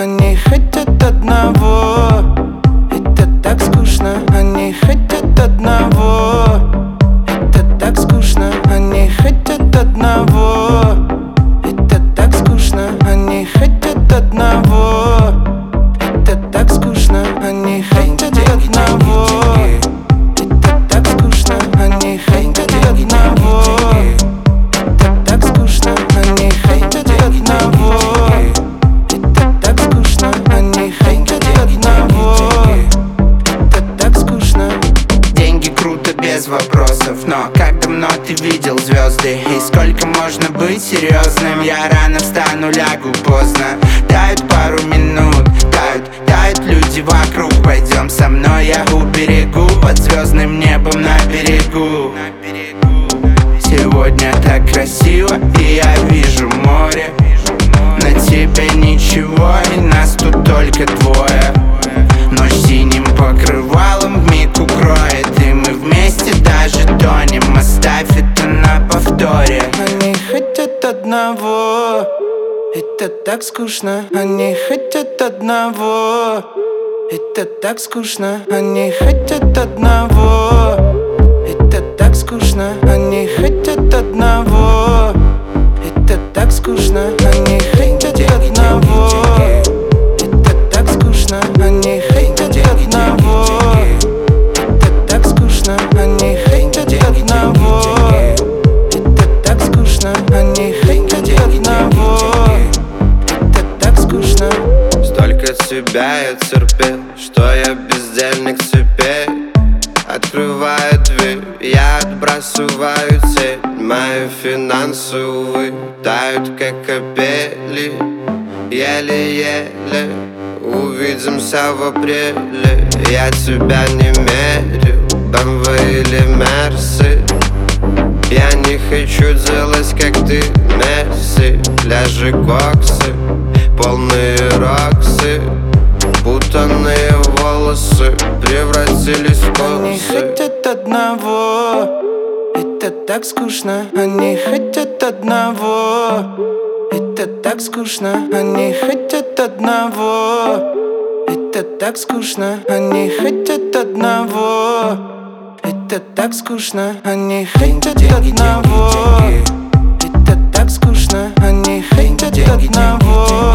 они хотят одного. Это так скучно, они хотят одного. Это так скучно, они хотят одного. Это так скучно, они хотят одного. Это так скучно, они хотят одного. Это так скучно, они хотят одного. Это так скучно, они хотят одного. Это так скучно, они хотят одного. Это так скучно. Деньги круто, без вопросов, но как давно ты видел звезды? И сколько можно быть серьезным? Я рано встану, лягу поздно. Тают пару минут, тают люди вокруг. Пойдем со мной, я уберегу под звездным небом на берегу. Сегодня так красиво, и я вижу море. На тебе ничего, и нас тут только двое. Ночь синим покрывалом вмиг укроет, и мы вместе даже тонем. Оставь это на повторе. Они хотят одного. Это так скучно, они хотят одного. Это так скучно, они хотят одного. Это так скучно, они хотят одного. Это так скучно, они хотят одного. Это так скучно, они хотят одного. Это так скучно, они хотят одного. Это так скучно, они хотят одного. Это так скучно. Столько тебя я терпел, что я бездельник цепей. Открываю дверь, я отбрасываю тень. Мои финансы, увы, тают как капели. Еле-еле увидимся в апреле. Я тебя не мерю, BMW или Мерсы. Я не хочу делать, как ты, Месси. Пляжи, коксы, полные роксы. Путанные волосы превратились в Они косы. хотят одного. Это так скучно, они хотят одного. Это так скучно, они хотят одного. Это так скучно, они хотят одного. Это так скучно, они хотят одного. Это так скучно, они хотят одного.